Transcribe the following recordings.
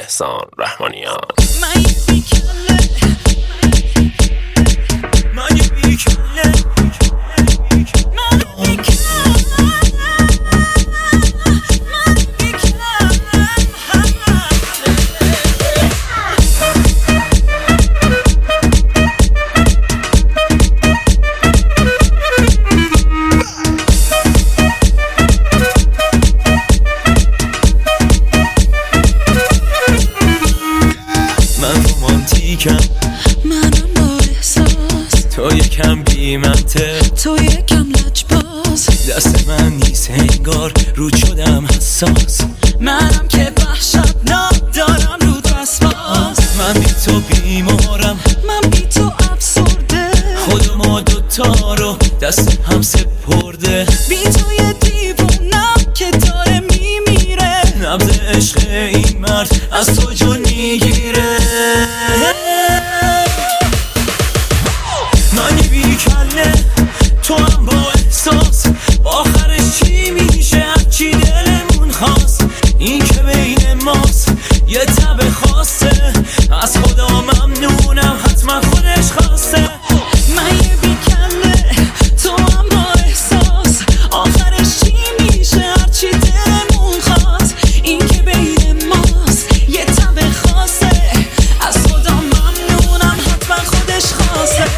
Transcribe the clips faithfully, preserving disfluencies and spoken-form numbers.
احسان رحمانیان. من یه بیکله من یه بیکله من بیکله منم با احساس، تو یکم بی منطق، تو یکم لجباز، دست من نیست انگار رود شدم حساس. منم که وحشتناک دارم رو دستباز. من بی تو بیمارم، من بی تو افسرده، خود ما دوتا رو دست هم سپرده. بی تو یه دیوونم که داره میمیره، نبض عشق این مرد از تو جون میگیره. من یه بیکله تو هم با احساس، آخرش چی میشه هرچی دلمون خواست. این که بین ماست یه تب خاصه، از خدا ممنونم حتما خودش خواسته. من یه بیکله تو هم با احساس، آخرش چی میشه هرچی دلمون خواست. این که بین ماست یه تب خاصه، از خدا ممنونم حتما خودش خواسته.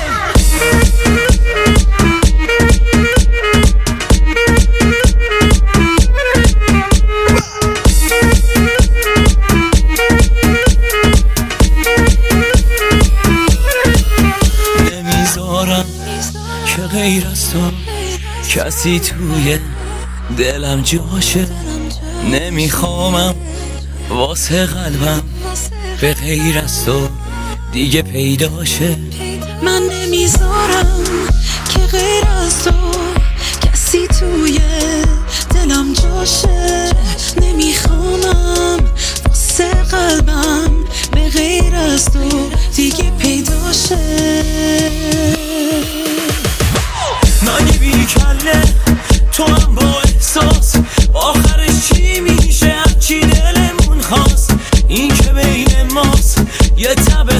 نمیذارم که غیر از تو کسی توی دلم جاشه. نمیخوامم واسه قلبم به غیر از تو دیگه پیداشه. من نمیذارم که غیر از تو کسی توی دلم جاشه. نمیخوامم واسه قلبم به غیر از تو دیگه پیداشه. من یه بیکله تو هم با احساس، آخرش چی میشه هرچی دلمون خواست. این که بین ماست یه تب